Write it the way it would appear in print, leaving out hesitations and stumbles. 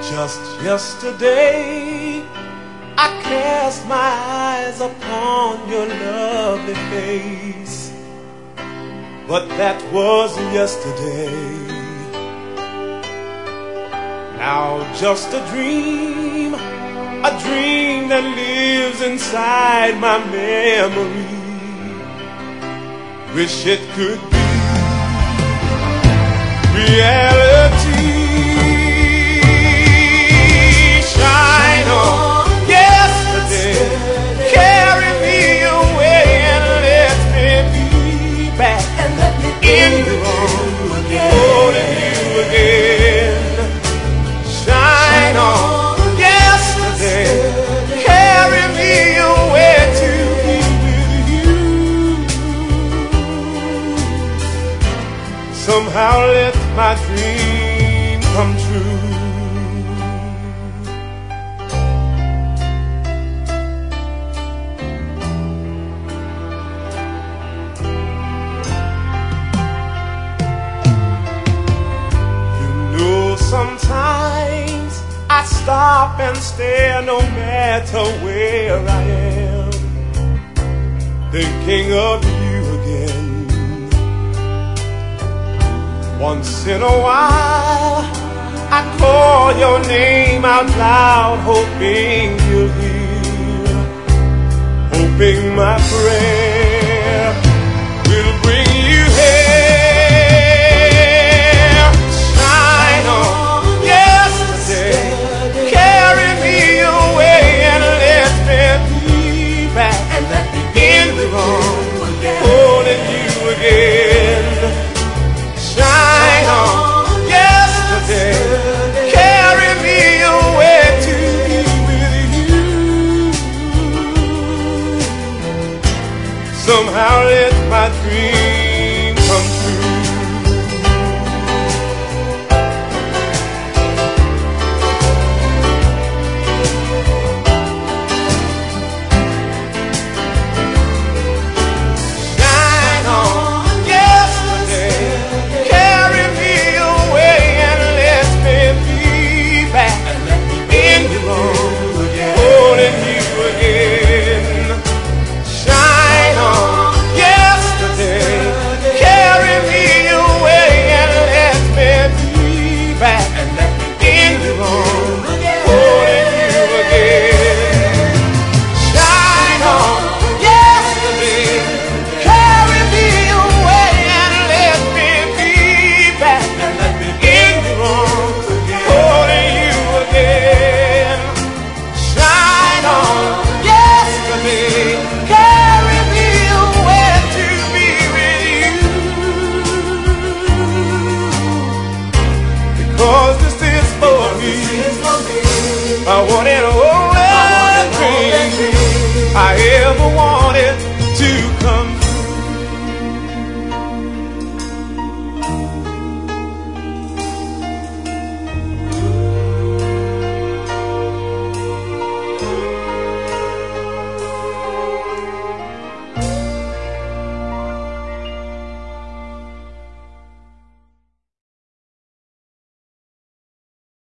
Just yesterday, I cast my eyes upon your lovely face, but that was yesterday. Now just a dream that lives inside my memory. Wish it could be reality. Shine on yesterday, carry me away and let me be back in your arms, holding you again. Shine on yesterday, carry me away to be with you. Somehow let my dream come true. Sometimes I stop and stare no matter where I am, thinking of you again. Once in a while I call your name out loud, hoping you'll hear, hoping my prayer